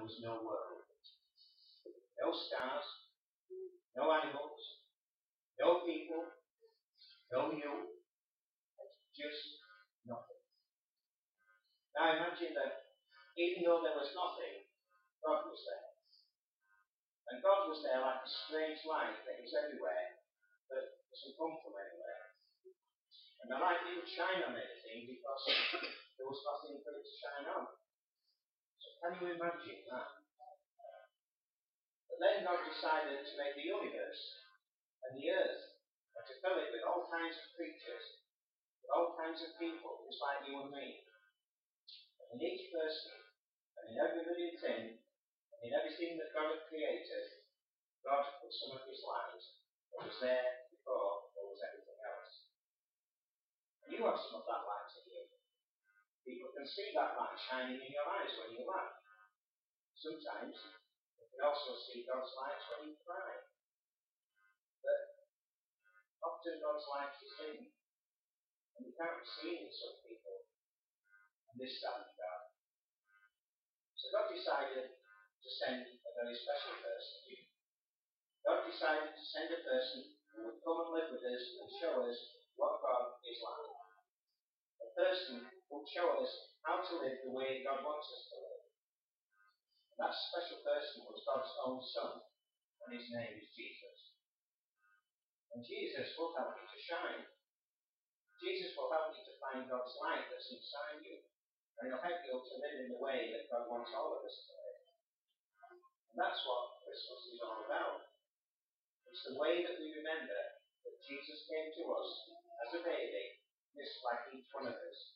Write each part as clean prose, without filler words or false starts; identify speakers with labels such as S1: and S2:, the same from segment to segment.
S1: was no world. No stars, no animals, no people, no you, just nothing. Now imagine that even though there was nothing, God was there. And God was there like a strange light that is everywhere, but doesn't come from anywhere. And the light didn't shine on anything because there was nothing for it to shine on. So can you imagine that? But then God decided to make the universe and the earth, and to fill it with all kinds of creatures, with all kinds of people, just like you and me. And in each person, and in every living thing, and in everything that God had created, God put some of his light that was there before there was everything else. And you have some of that light in you. People can see that light shining in your eyes when you laugh. Sometimes you can also see God's light when you cry. But often God's light is hidden, and you can't see it in some people. And this saddened God. So God decided to send a very special person. God decided to send a person who would come and live with us and show us what God is like. A person who would show us how to live the way God wants us to live. And that special person was God's own Son, and his name is Jesus. And Jesus will help you to shine. Jesus will help you to find God's light that's inside you. And he'll help you to live in the way that God wants all of us to live. And that's what Christmas is all about. It's the way that we remember that Jesus came to us as a baby, just like each one of us.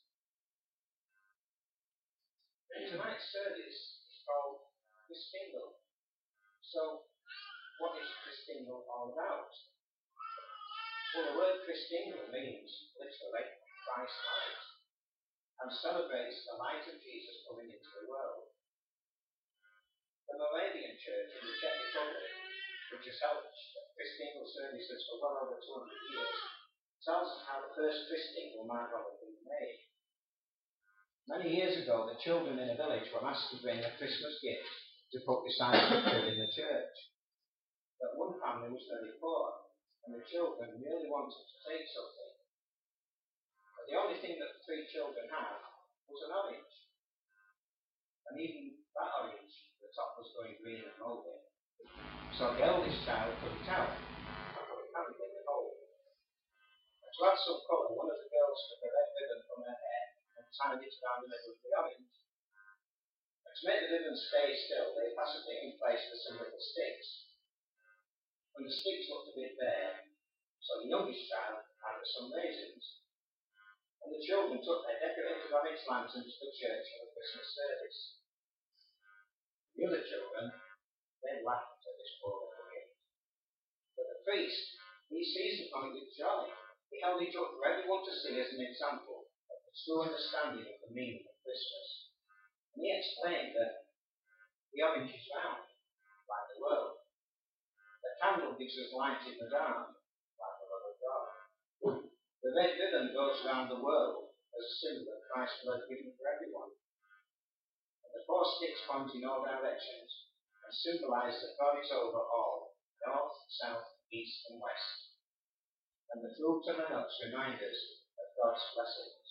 S1: Tonight's service is called Christingle. So, what is Christingle all about? Well, the word Christingle means, literally, Christ light, and celebrates the light of Jesus coming into the world. The Moravian Church in the Czech Republic, which has held Christingle services for well over 200 years, tells us how the first Christingle might well have been made. Many years ago, the children in a village were asked to bring a Christmas gift to put beside the tree in the church. But one family was very poor, and the children really wanted to take something. But the only thing that the three children had was an orange. And even that orange, the top was going green and mouldy. So the eldest child took it out and put it carried in the hole. And to add some colour, one of the girls took a red ribbon from her hair and tied it around the middle of the orange. And to make the ribbon stay still, they fastened it in place with some little sticks. When the sticks looked a bit bare, so the youngest child added some raisins. And the children took their decorated orange lanterns to the church for the Christmas service. The other children, they laughed at this poor little gift. But the priest, he seized upon it with joy. He held it up for everyone to see as an example of the true understanding of the meaning of Christmas. And he explained that the orange is round, like the world. The candle gives us light in the dark, like the love of God. The red ribbon goes round the world as a symbol that Christ's blood given for everyone. And the four sticks point in all directions and symbolise that God is over all, north, south, east and west. And the fruit and the nuts remind us of God's blessings.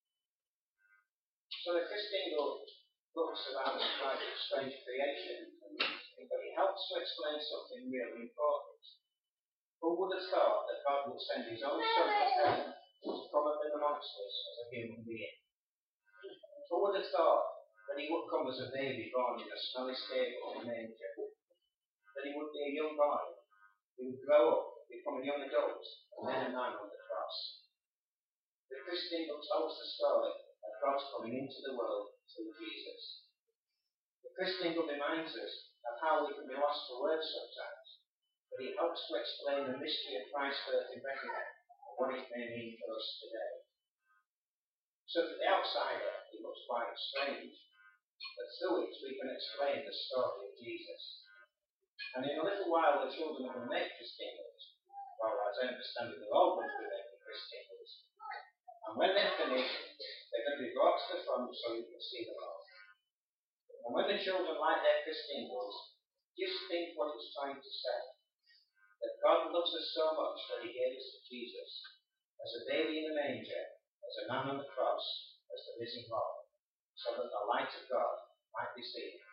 S1: So the Christingle looks about a quite strange creation, but it helps to explain something really important. Who would have thought that God would send his own Son to heaven to come and live amongst us as a human being? Who would have thought that he would come as a baby born in a smelly stable in a manger? That he would be a young boy, he would grow up, become a young adult, and then a man on the cross. The Christingle tells the story of God's coming into the world through Jesus. The Christingle reminds us of how we can be lost for words sometimes, but it helps to explain the mystery of Christ's birth in Bethlehem and what it may mean for us today. So to the outsider, it looks quite strange, but through it we can explain the story of Jesus. And in a little while the children will make Christingles. Well, as I understand it, they're all going to be making Christingles. And when they're finished, they're going to be brought to the front so you can see them all. And when the children light their Christingles, just think what it's trying to say. That God loves us so much that he gave us Jesus as a baby in a manger, as a man on the cross, as the risen Lord, so that the light of God might be seen